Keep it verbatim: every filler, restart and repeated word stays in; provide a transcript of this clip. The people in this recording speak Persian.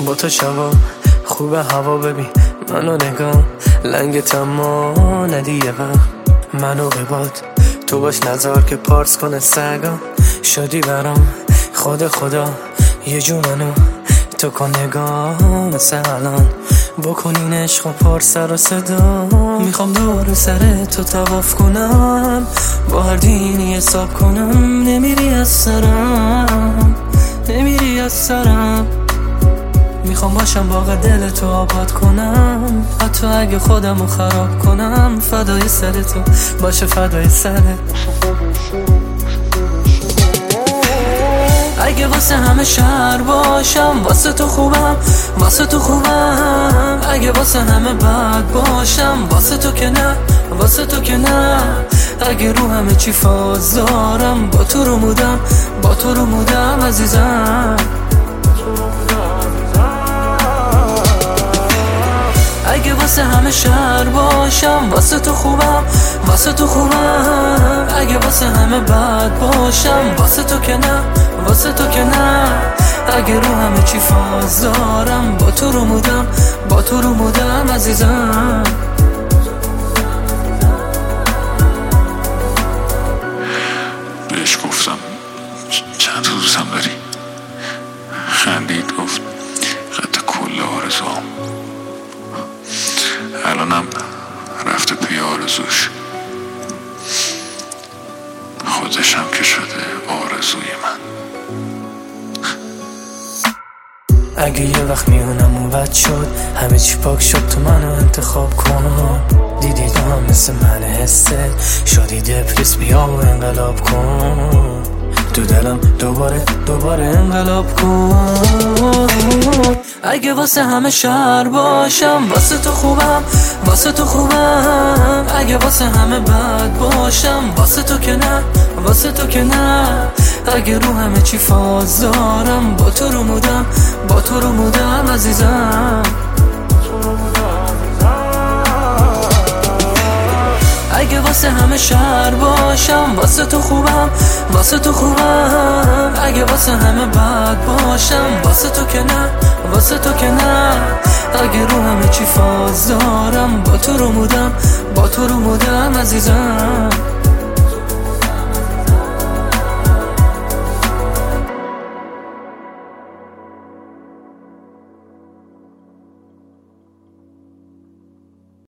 با تو شبا خوب هوا ببین منو نگاه لنگ ما ندی یه غم منو بباد تو باش نزار که پارس کنه سگا شدی برام خود خدا یه جو منو تو کن نگاه مثل الان بکنین عشق و پر سر و صدا میخوام دور سر تو طواف کنم با هر دینی حساب کنم نمیری از سرم نمیری از سرم میخوام باشم باغ دل تو آباد کنم حتی اگه خودمو خراب کنم فدای سر تو باشه فدای سرت اگه واسه همه شهر باشم واسه تو خوبم واسه تو خوبم اگه واسه همه بد باشم واسه تو که نه واسه تو که نه اگه رو همه چی فاز دارم با تو رو مودم با تو رو مودم عزیزم اگه واسه همه شهر باشم واسه تو خوبم واسه تو خوبم اگه واسه همه بد باشم واسه تو که نه واسه تو که نه اگه رو همه چی فاز دارم با تو رو مودم با تو رو مودم عزیزم بهش گفتم چند روزم داری خندید گفت قد کل آرزوام الانم رفته پی آرزوش خودشم که شده آرزوی من اگه یه وقت میونم موت شد همه چی پاک شد تو منو انتخاب کن دیدی تو هم مثل من حست شدی دپریس بیا و انقلاب کن تو دلم دوباره دوباره انقلاب کن اگه واسه همه شهر باشم واسه تو خوبم واسه تو خوبم اگه واسه همه بد باشم واسه تو که نه واسه تو که نه اگه رو همه چی فاز دارم با تو رو مودم با تو رو مودم عزیزم اگه واسه همه شهر باشم واسه تو خوبم واسه تو خوبم اگه واسه همه بد باشم واسه تو که نه واسه تو که نه اگه رو همه چی فاز دارم با تو رو مودم با تو رو مودم عزیزم